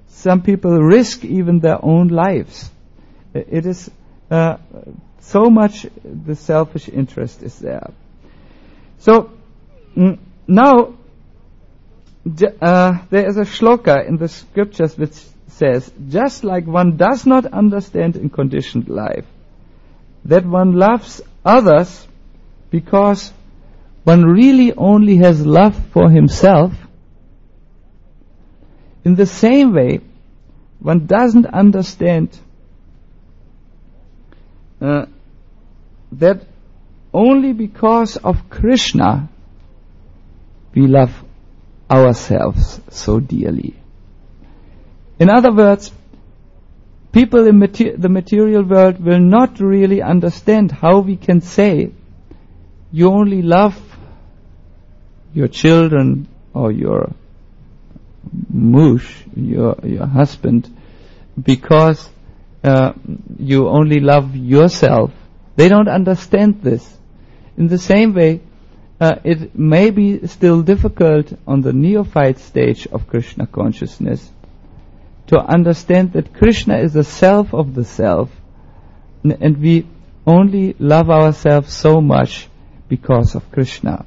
some people risk even their own lives. It is so much the selfish interest is there. So now there is a shloka in the scriptures which says, just like one does not understand in conditioned life that one loves others because one really only has love for himself, in the same way one doesn't understand that only because of Krishna we love ourselves so dearly. In other words, people in the material world will not really understand how we can say you only love your children or your mush, your husband, because you only love yourself. They don't understand this. In the same way, it may be still difficult on the neophyte stage of Krishna consciousness to understand that Krishna is the self of the self, and we only love ourselves so much because of Krishna.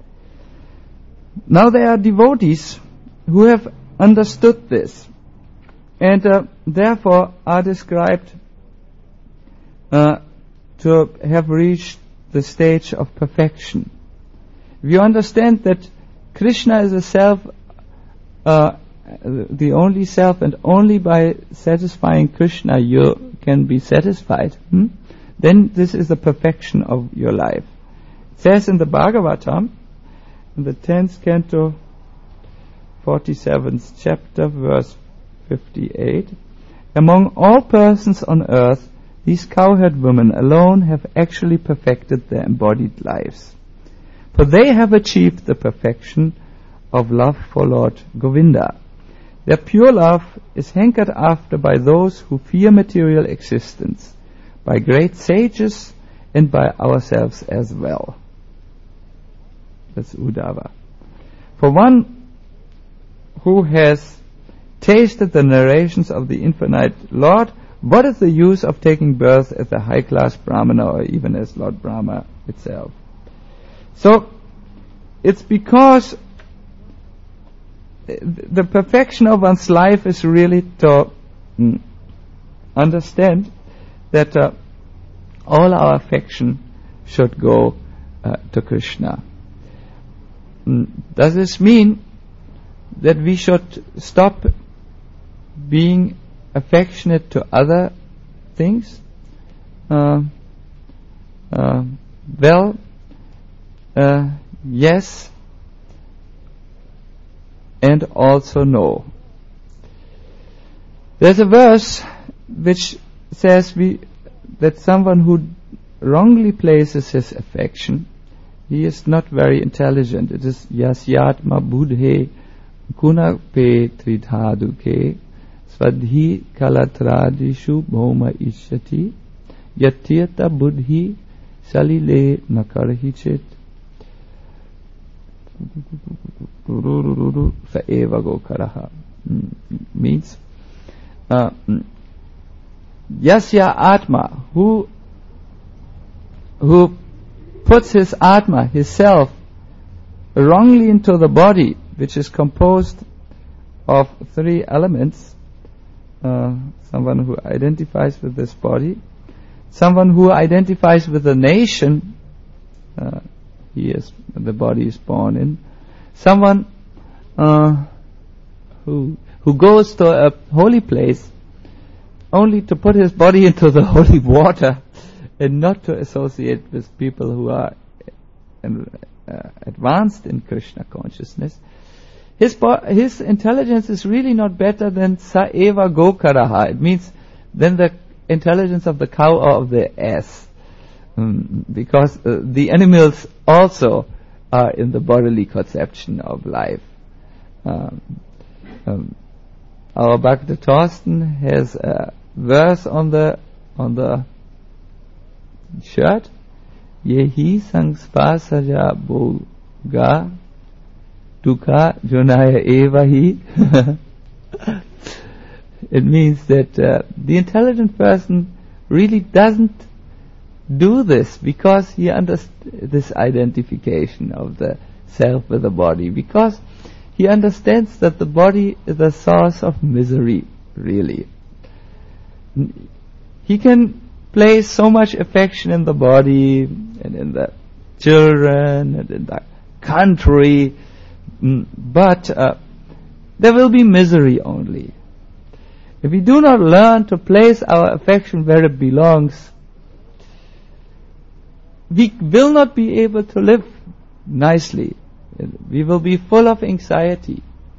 Now there are devotees who have understood this, and therefore are described to have reached the stage of perfection. If you understand that Krishna is a self, the only self, and only by satisfying Krishna you can be satisfied, then this is the perfection of your life. It says in the Bhagavatam, in the 10th canto, 47th chapter, verse 58, among all persons on earth, these cowherd women alone have actually perfected their embodied lives. For they have achieved the perfection of love for Lord Govinda. Their pure love is hankered after by those who fear material existence, by great sages, and by ourselves as well. That's Uddhava. For one who has tasted the narrations of the infinite Lord, what is the use of taking birth as a high-class Brahmana or even as Lord Brahma itself? So, it's because the perfection of one's life is really to understand that all our affection should go to Krishna. Does this mean that we should stop being affectionate to other things? Yes, and also no. There's a verse which says that someone who wrongly places his affection, he is not very intelligent. It is yasyatma buddhe gunape tridhaduke svadhi kalatradishu bhoma ishati yatyata buddhi salile nakarhichit saeva gokaraha. Means yasya atma, who puts his atma, his self, wrongly into the body, which is composed of three elements. Someone who identifies with this body, someone who identifies with the nation the body is born in, someone who goes to a holy place only to put his body into the holy water and not to associate with people who are advanced in Krishna consciousness. His intelligence is really not better than saeva gokaraha. It means than the intelligence of the cow or of the ass, because the animals also are in the bodily conception of life. Our Bhakta Thorsten has a verse on the shirt. Yehi sangspasaja boga dukkha jonaya evahi. It means that the intelligent person really doesn't do this because he understands this identification of the self with the body, because he understands that the body is the source of misery, really. He can place so much affection in the body and in the children and in the country, but there will be misery only. If we do not learn to place our affection where it belongs, we will not be able to live nicely. We will be full of anxiety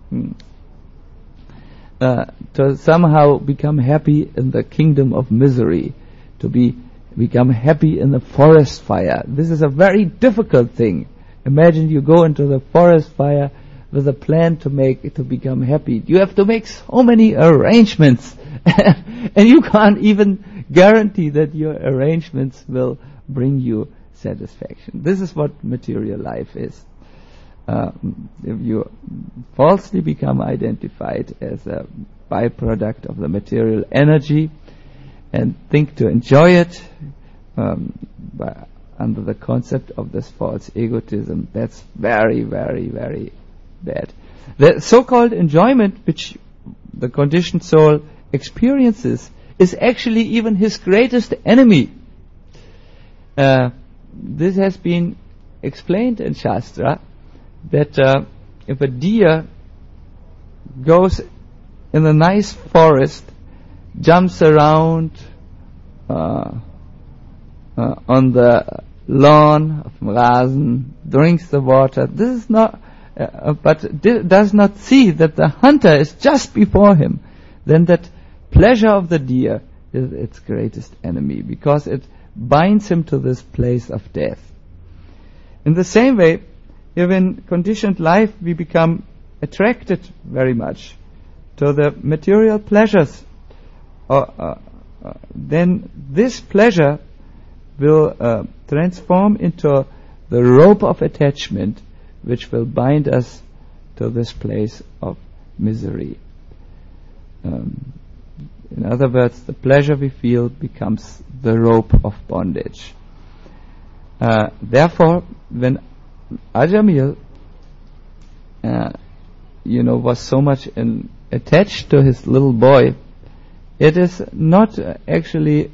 to somehow become happy in the kingdom of misery, to become happy in the forest fire. This is a very difficult thing. Imagine you go into the forest fire with a plan to become happy. You have to make so many arrangements, and you can't even guarantee that your arrangements will bring you satisfaction. This is what material life is. If you falsely become identified as a byproduct of the material energy and think to enjoy it under the concept of this false egotism, that's very, very, very bad. The so-called enjoyment which the conditioned soul experiences is actually even his greatest enemy. This has been explained in Shastra, that if a deer goes in a nice forest, jumps around on the lawn of Rasen, drinks the water, this is not, but does not see that the hunter is just before him, then that pleasure of the deer is its greatest enemy, because it binds him to this place of death. In the same way, if in conditioned life we become attracted very much to the material pleasures, then this pleasure will transform into the rope of attachment which will bind us to this place of misery. In other words, the pleasure we feel becomes the rope of bondage. Therefore, when Ajamil, was so much attached to his little boy, it is not actually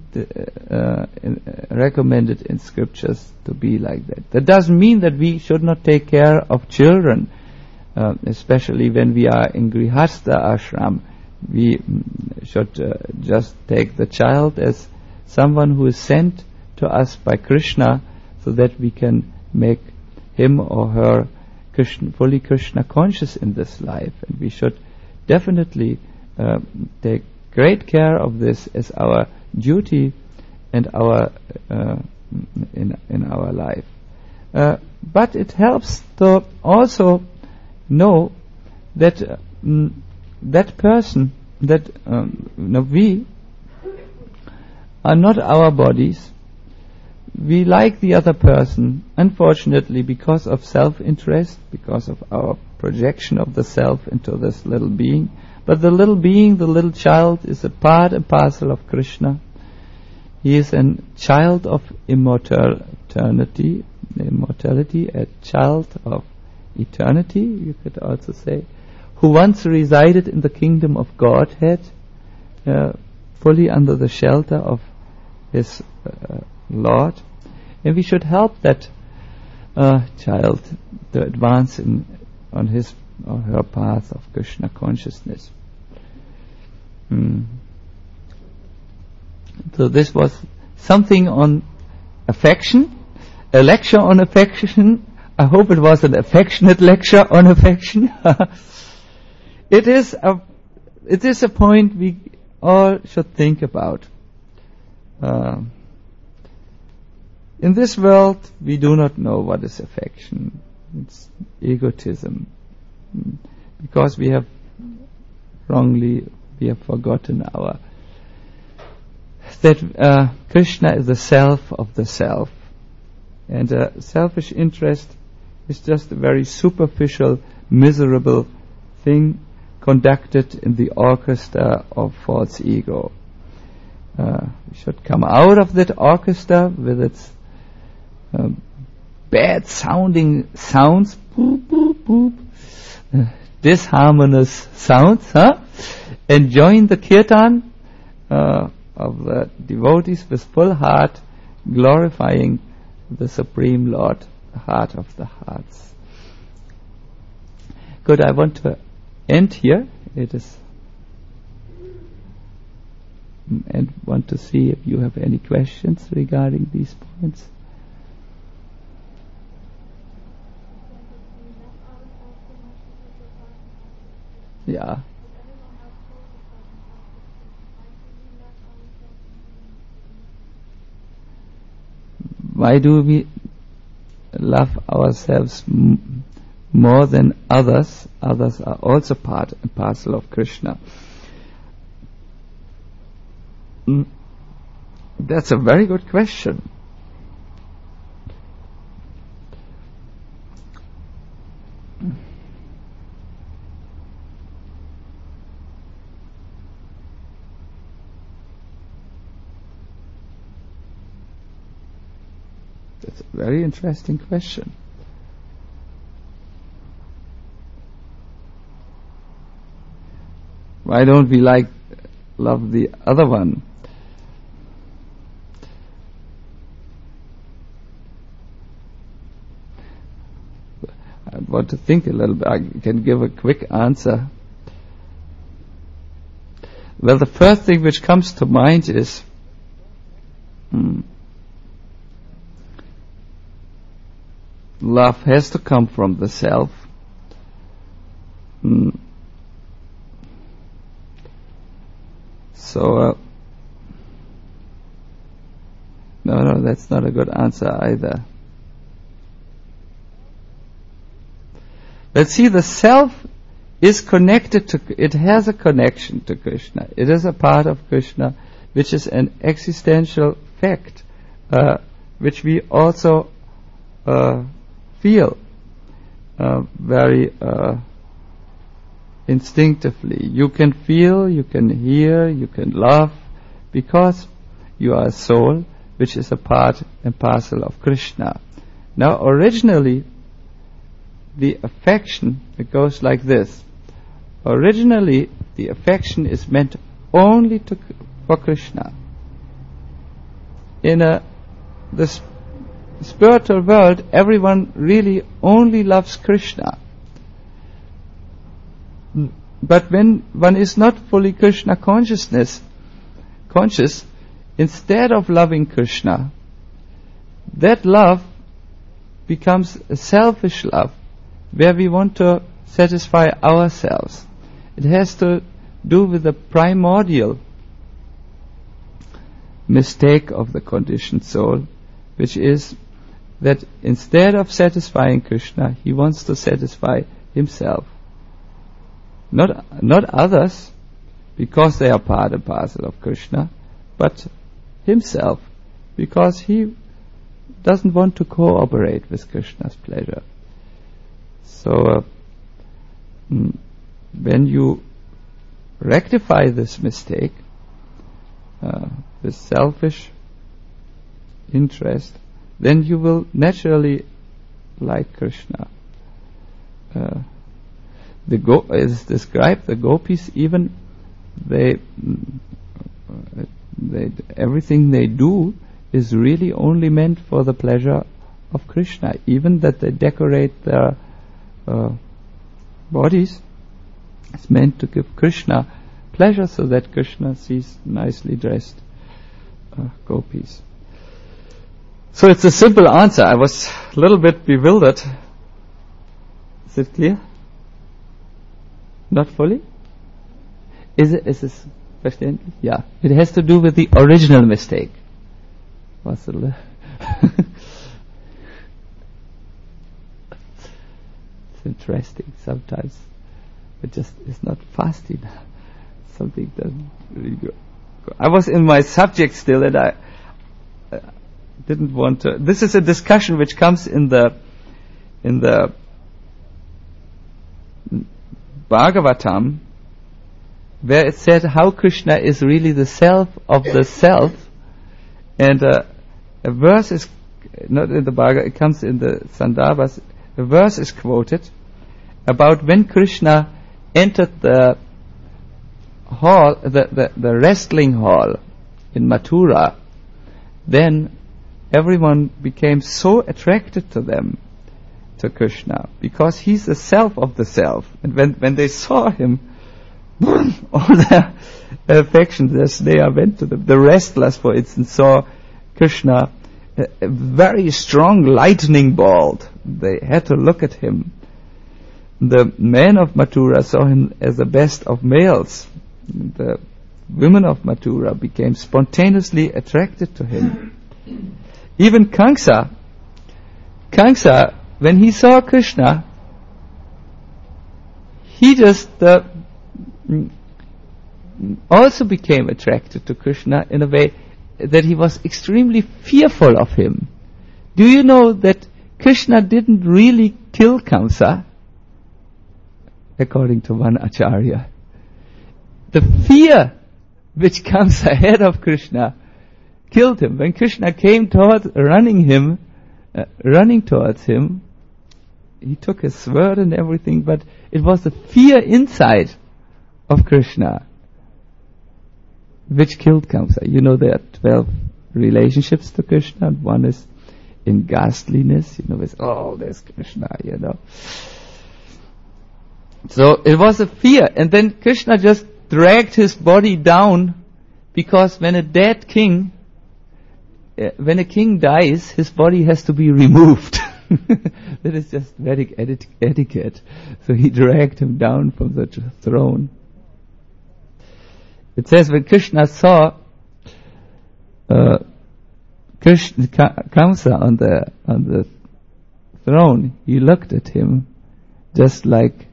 recommended in scriptures to be like that. That doesn't mean that we should not take care of children, especially when we are in Grihastha ashram. We should just take the child as someone who is sent to us by Krishna, so that we can make him or her fully Krishna conscious in this life. And we should definitely take great care of this as our duty and our in our life. But it helps to also know that that person, that we are not our bodies. We like the other person, unfortunately, because of self-interest, because of our projection of the self into this little being. But the little being, the little child, is a part and parcel of Krishna. He is a child of immortality, a child of eternity, you could also say, who once resided in the kingdom of Godhead, fully under the shelter of his Lord. And we should help that child to advance on his or her path of Krishna consciousness. So this was something on affection, a lecture on affection. I hope it was an affectionate lecture on affection. It is a point we all should think about. In this world, we do not know what is affection. It's egotism. Because we have forgotten that Krishna is the self of the self. And selfish interest is just a very superficial, miserable thing conducted in the orchestra of false ego. We should come out of that orchestra with its bad sounding sounds, boop, boop, boop, disharmonious sounds, and join the kirtan of the devotees with full heart, glorifying the Supreme Lord, the heart of the hearts. Good, I want to end here. It is, and want to see if you have any questions regarding these points. Yeah. Why do we love ourselves more than others? Others are also part and parcel of Krishna. That's a very good question. That's a very interesting question. Why don't we love the other one? I want to think a little bit. I can give a quick answer. Well, the first thing which comes to mind is love has to come from the self. So, no, that's not a good answer either. Let's see, the self is connected to, it has a connection to Krishna. It is a part of Krishna, which is an existential fact, which we also feel very instinctively. You can feel, you can hear, you can love, because you are a soul which is a part and parcel of Krishna. Now, originally, the affection, it goes like this. Originally, the affection is meant only for Krishna. In the spiritual world, everyone really only loves Krishna. But when one is not fully Krishna conscious, instead of loving Krishna, that love becomes a selfish love, where we want to satisfy ourselves. It has to do with the primordial mistake of the conditioned soul, which is that instead of satisfying Krishna, he wants to satisfy himself. Not others, because they are part and parcel of Krishna, but himself, because he doesn't want to cooperate with Krishna's pleasure. So, when you rectify this mistake, this selfish interest, then you will naturally like Krishna. As described, the gopis, even they everything they do is really only meant for the pleasure of Krishna. Even that they decorate their bodies, it's meant to give Krishna pleasure, so that Krishna sees nicely dressed gopis. So it's a simple answer. I was a little bit bewildered. Is it clear? Not fully? Is this verständlich? Yeah. It has to do with the original mistake. Was it? It's interesting. Sometimes it just is not fast enough. Something doesn't really go. I was in my subject still, and I didn't want to. This is a discussion which comes in the Bhagavatam, where it said how Krishna is really the self of the self, and a verse is not in the Bhagavad, it comes in the Sandarbhas. A verse is quoted about when Krishna entered the hall, the wrestling hall in Mathura. Then everyone became so attracted to Krishna, because he's the self of the self. And when they saw him, all their affection, their sneha went to them. The wrestlers, for instance, saw Krishna a very strong lightning bolt. They had to look at him. The men of Mathura saw him as the best of males. The women of Mathura became spontaneously attracted to him. Even Kamsa, when he saw Krishna, he just also became attracted to Krishna in a way that he was extremely fearful of him. Do you know that Krishna didn't really kill Kamsa, according to one Acharya? The fear which Kamsa had of Krishna killed him. When Krishna came running towards him, he took his sword and everything, but it was the fear inside of Krishna which killed Kamsa. You know, there are 12 relationships to Krishna, and one is in ghastliness, with, there's Krishna, So it was a fear, and then Krishna just dragged his body down, because when a king dies, his body has to be removed. That is just Vedic etiquette. So he dragged him down from the throne. It says when Krishna saw Kamsa on the throne, he looked at him just like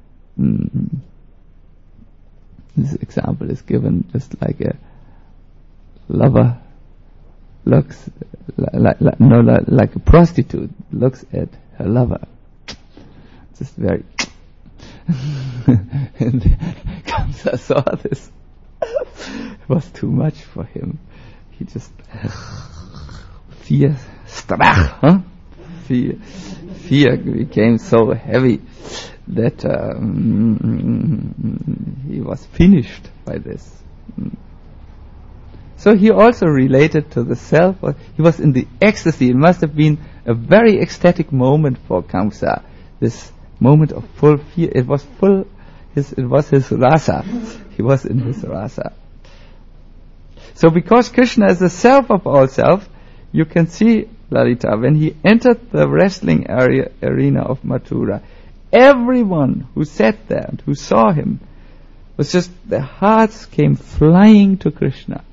this example is given, just like a lover looks like a prostitute looks at her lover. Just very and Kamsa saw this. It was too much for him. He just fear became so heavy that he was finished by this. So he also related to the self. He was in the ecstasy. It must have been a very ecstatic moment for Kamsa. This moment of full fear. It was his rasa. He was in his rasa. So because Krishna is the self of all self, you can see, Lalita, when he entered the wrestling arena of Mathura, everyone who sat there and who saw him was just, their hearts came flying to Krishna.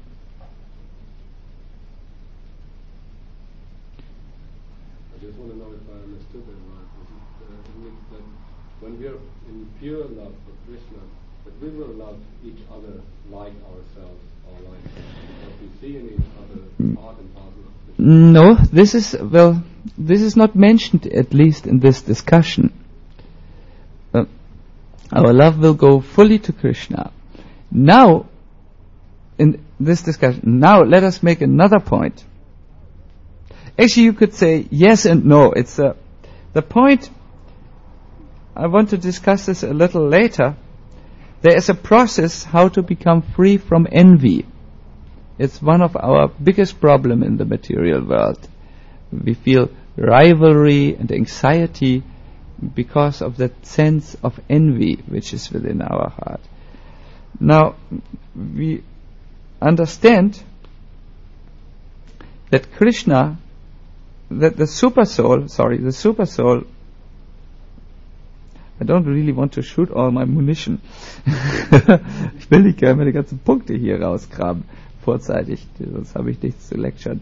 I just want to know if I understood that right. Isn't it that when we are in pure love for Krishna, that we will love each other like ourselves, or like what we see in each other, part and parcel of Krishna? No, this is not mentioned, at least in this discussion. Our love will go fully to Krishna. Now, in this discussion, let us make another point. Actually, you could say yes and no. It's the point. I want to discuss this a little later. There is a process how to become free from envy. It's one of our biggest problems in the material world. We feel rivalry and anxiety because of that sense of envy which is within our heart. Now, we understand that Krishna, that the super soul, I don't really want to shoot all my munition. Ich will nicht gerne meine ganzen Punkte hier rausgraben, vorzeitig, sonst habe ich nichts zu lecturen.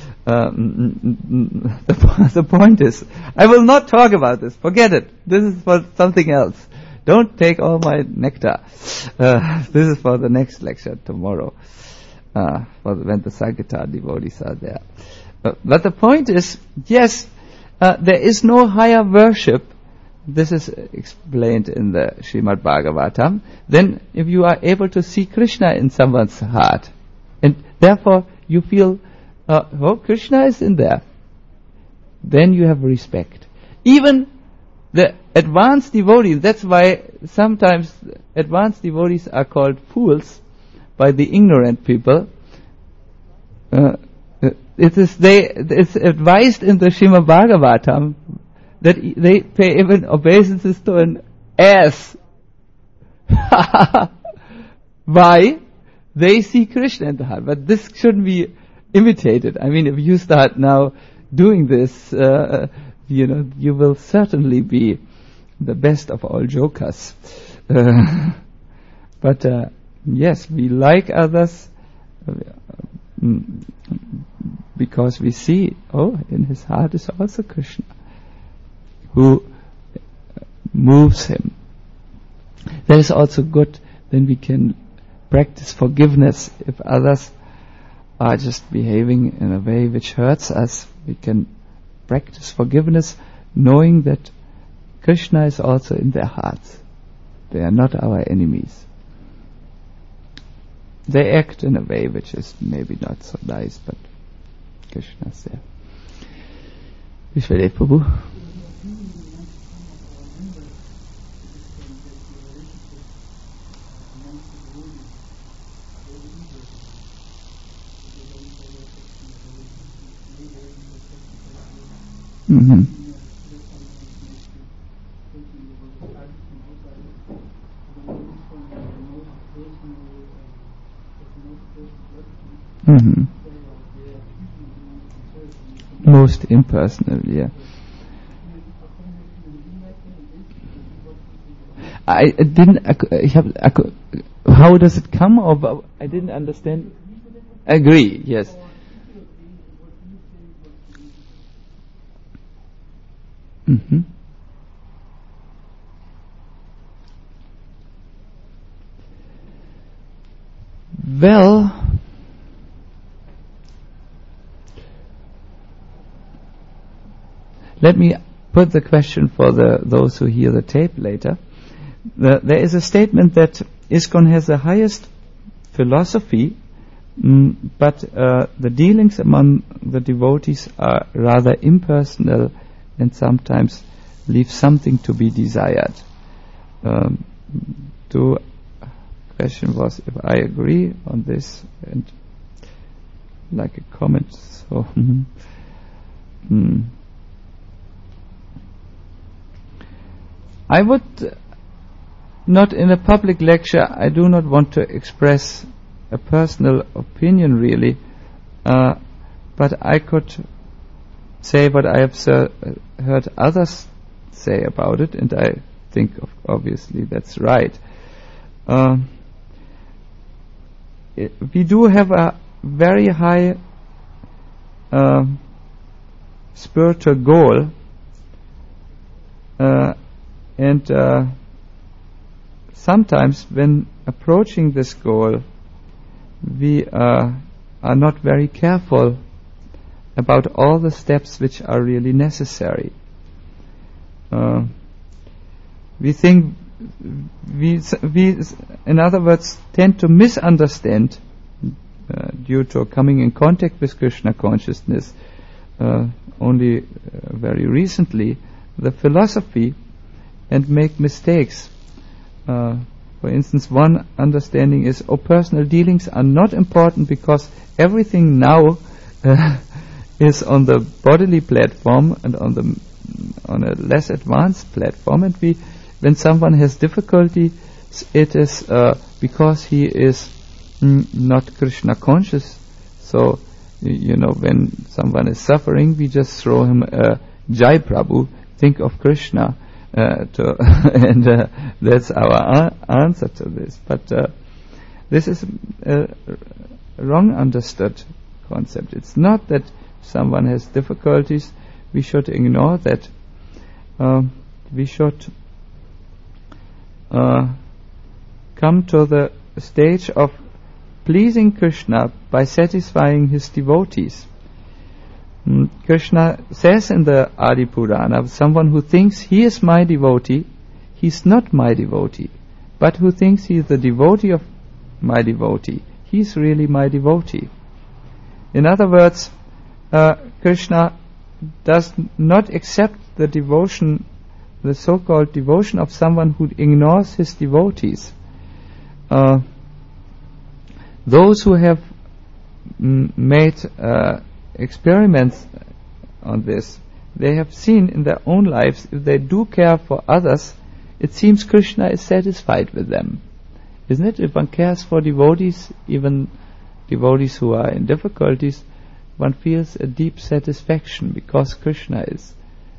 The point is, I will not talk about this. Forget it. This is for something else. Don't take all my nectar. This is for the next lecture tomorrow, when the Sankirtan devotees are there. But the point is, yes, there is no higher worship this is explained in the Srimad Bhagavatam, then if you are able to see Krishna in someone's heart, and therefore you feel, oh, Krishna is in there, then you have respect. Even the advanced devotees, that's why sometimes advanced devotees are called fools by the ignorant people. It's advised in the Srimad Bhagavatam that they pay even obeisances to an ass. Why? They see Krishna in the heart. But this shouldn't be imitated. I mean, if you start now doing this, you will certainly be the best of all jokers. But yes, we like others because we see, oh, in his heart is also Krishna, who moves him. That is also good. Then we can practice forgiveness. If others are just behaving in a way which hurts us, we can practice forgiveness, knowing that Krishna is also in their hearts. They are not our enemies. They act in a way which is maybe not so nice, but Krishna is there. Vishwadev Prabhu. Mm-hmm. Mm-hmm. Most impersonal, yeah. I didn't. How does it come? Or I didn't understand. Agree. Yes. Mm-hmm. Well, let me put the question for those who hear the tape later. There is a statement that ISKCON has the highest philosophy, but the dealings among the devotees are rather impersonal and sometimes leave something to be desired. The question was if I agree on this and like a comment. So, I would not in a public lecture. I do not want to express a personal opinion really, but I could say what I have heard others say about it, and I think obviously that's right. We do have a very high spiritual goal, and sometimes when approaching this goal, we are not very careful about all the steps which are really necessary. We think we in other words tend to misunderstand due to coming in contact with Krishna consciousness only very recently the philosophy and make mistakes. For instance, one understanding is personal dealings are not important because everything now is on the bodily platform and on a less advanced platform, and when someone has difficulty, it is because he is not Krishna conscious. So, when someone is suffering, we just throw him a Jai Prabhu, think of Krishna, and that's our answer to this. But this is a wrong understood concept. It's not that someone has difficulties, we should ignore that. We should come to the stage of pleasing Krishna by satisfying his devotees. Krishna says in the Adi Purana, someone who thinks he is my devotee, he's not my devotee, but who thinks he is the devotee of my devotee, he's really my devotee. In other words, Krishna does not accept the devotion, the so-called devotion of someone who ignores his devotees. Those who have made experiments on this, they have seen in their own lives, if they do care for others, it seems Krishna is satisfied with them. Isn't it? If one cares for devotees, even devotees who are in difficulties, one feels a deep satisfaction because Krishna is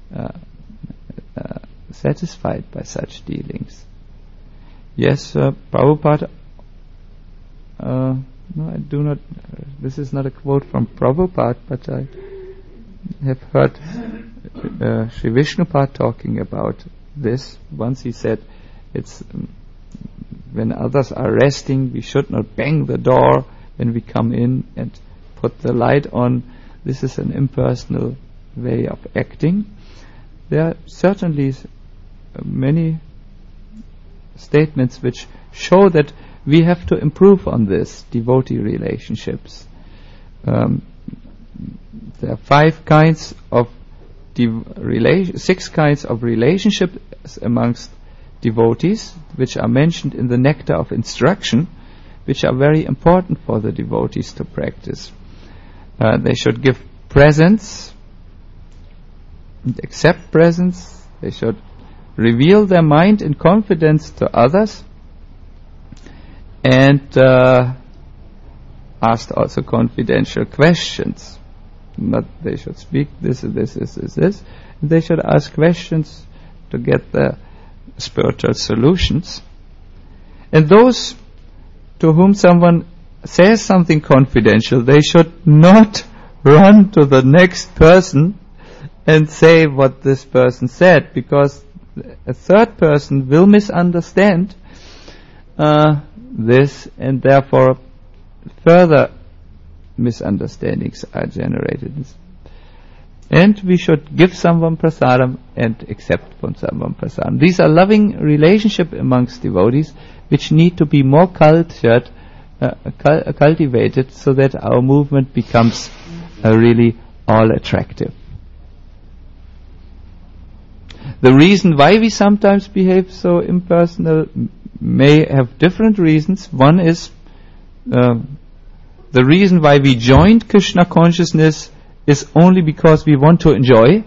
satisfied by such dealings. Yes, Prabhupada, no, I do not, this is not a quote from Prabhupada, but I have heard Sri Vishnupad talking about this. Once he said, it's when others are resting, we should not bang the door when we come in and put the light on. This is an impersonal way of acting. There are certainly many statements which show that we have to improve on this devotee relationships. There are 6 kinds of relationships amongst devotees, which are mentioned in the Nectar of Instruction, which are very important for the devotees to practice. They should give presents and accept presents. They should reveal their mind in confidence to others, and ask also confidential questions. Not they should speak this. They should ask questions to get the spiritual solutions. And those to whom someone says something confidential, they should not run to the next person and say what this person said, because a third person will misunderstand this, and therefore further misunderstandings are generated. And we should give someone prasadam and accept from someone prasadam. These are loving relationship amongst devotees which need to be more cultivated so that our movement becomes really all attractive. The reason why we sometimes behave so impersonal may have different reasons. One is the reason why we joined Krishna consciousness is only because we want to enjoy.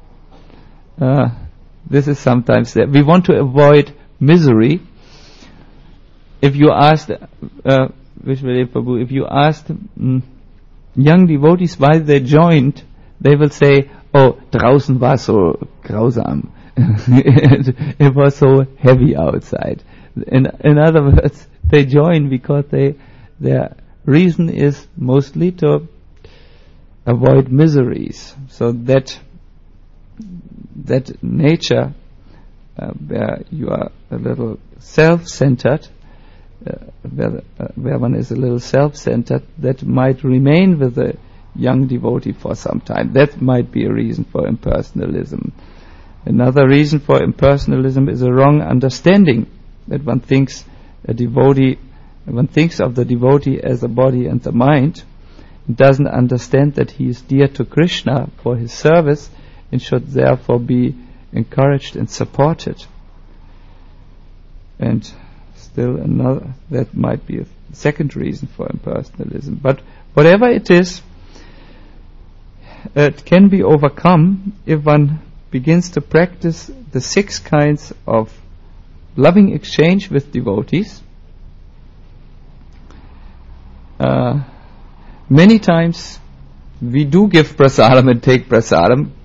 This is sometimes that we want to avoid misery. If you asked Vishwadev Prabhu, if you asked young devotees why they joined, they will say, "Oh, draußen war so grausam." It was so heavy outside. In other words, they join because their reason is mostly to avoid miseries. So that nature where you are a little self-centered, where one is a little self-centered, that might remain with a young devotee for some time. That might be a reason for impersonalism. Another reason for impersonalism is a wrong understanding, that one thinks of the devotee as the body and the mind, and doesn't understand that he is dear to Krishna for his service and should therefore be encouraged and supported. And still another, that might be a second reason for impersonalism. But whatever it is, it can be overcome if one begins to practice the 6 kinds of loving exchange with devotees. Many times we do give prasadam and take prasadam,